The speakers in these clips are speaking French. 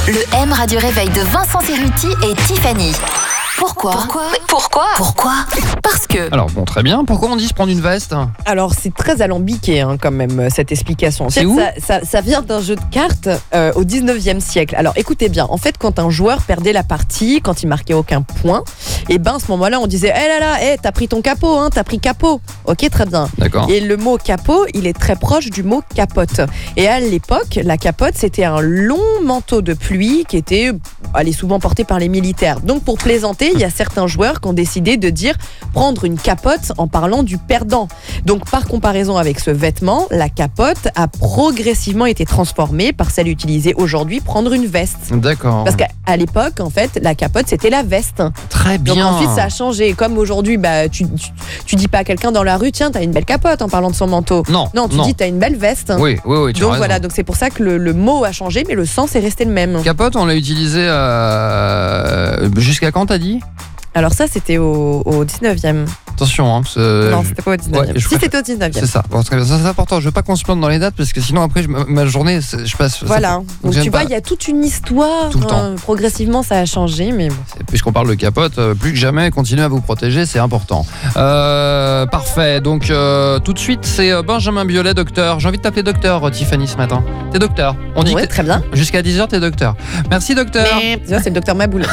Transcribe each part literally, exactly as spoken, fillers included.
Le M Radio Réveil de Vincent Cerruti et Tiffany. Pourquoi Pourquoi Pourquoi Pourquoi Parce que... Alors bon, très bien. Pourquoi on dit se prendre une veste ? Alors c'est très alambiqué hein, quand même cette explication. En C'est fait, où ça, ça, ça vient d'un jeu de cartes euh, au dix-neuvième siècle. Alors écoutez bien, en fait quand un joueur perdait la partie, quand il marquait aucun point, et ben à ce moment-là on disait « Eh là là, hey, t'as pris ton capot, hein, t'as pris capot ». Ok, très bien. D'accord. Et le mot capot, il est très proche du mot capote. Et à l'époque, la capote c'était un long manteau de pluie qui était allez, souvent porté par les militaires. Donc pour plaisanter, il y a certains joueurs qui ont décidé de dire prendre une capote en parlant du perdant. Donc par comparaison avec ce vêtement, la capote a progressivement été transformée par celle utilisée aujourd'hui, prendre une veste. D'accord. Parce qu'à à l'époque, en fait, la capote c'était la veste. Très bien. Donc ensuite ça a changé. Comme aujourd'hui, bah, tu, tu, tu dis pas à quelqu'un dans la rue, tiens, t'as une belle capote en parlant de son manteau. Non. Non, tu non. dis t'as une belle veste. Oui, oui, oui. Tu Donc as raison. voilà, donc c'est pour ça que le, le mot a changé, mais le sens est resté le même. Capote, on l'a utilisé euh, jusqu'à quand t'as dit ? Alors ça, c'était au, au dix-neuvième. Attention, hein, parce que- Non, c'était pas au dix-neuvième. Ouais, je si, préfère- c'était au dix-neuvième. C'est ça. Bon, très bien. Ça, c'est important. Je veux pas qu'on se plante dans les dates parce que sinon après je- ma, ma journée, c'est- je passe. ça- Voilà. donc Donc j'aime tu pas. vois, il y a toute une histoire. Tout le temps. euh, progressivement, ça a changé, mais bon. Puisqu'on parle de capote, euh, plus que jamais, continuez à vous protéger, c'est important. Euh, parfait. Donc euh, tout de suite, c'est euh, Benjamin Biolay, docteur. J'ai envie de t'appeler docteur, euh, Tiffany, ce matin. T'es docteur. On dit Ouais, que t'es- très bien. jusqu'à dix heures, t'es docteur. Merci, docteur. Tu vois, c'est le docteur Maboul.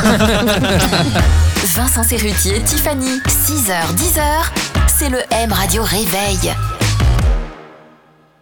Vincent Cerruti et Tiffany, six heures dix heures, c'est le M Radio Réveil.